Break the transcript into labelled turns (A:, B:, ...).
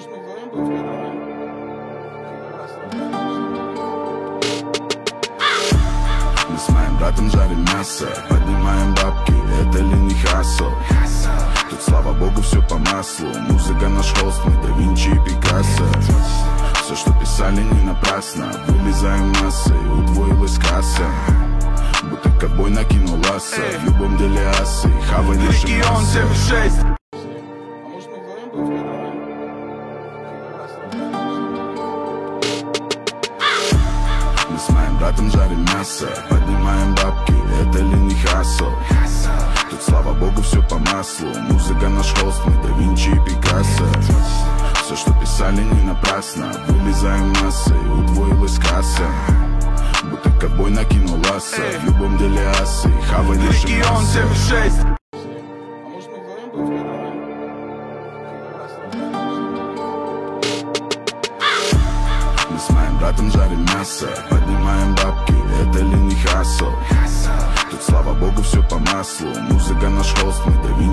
A: может, мы вдвоем будем?
B: Мы с моим братом жарим мясо, поднимаем бабки, это ли не хасл? Тут, слава богу, все по маслу. Музыка наш холст, мы да Винчи и Пикассо. Все, что писали, не напрасно. Вылезаем массой, удвоилась касса. Будто ковбой накинул ласса. В любом деле асы, хавай наши
C: Регион 76.
A: А может, мы вдвоем будем?
B: Мы с моим братом жарим мясо, поднимаем бабки, это ли не хасл? Тут, слава богу, все по маслу. Музыка наш холст, мы да Винчи и Пикассо. Все, что писали, не напрасно. Вылезаем массой, удвоилась касса. Будто ковбой накинул ласса. В любом деле асы, хавай наши
C: Регион 76.
A: А может, мы вдвоем будем?
B: Мы с моим братом жарим мясо, поднимаем бабки, это ли не хасл? Тут, слава богу, все по маслу. Музыка наш холст, мы да Винчи.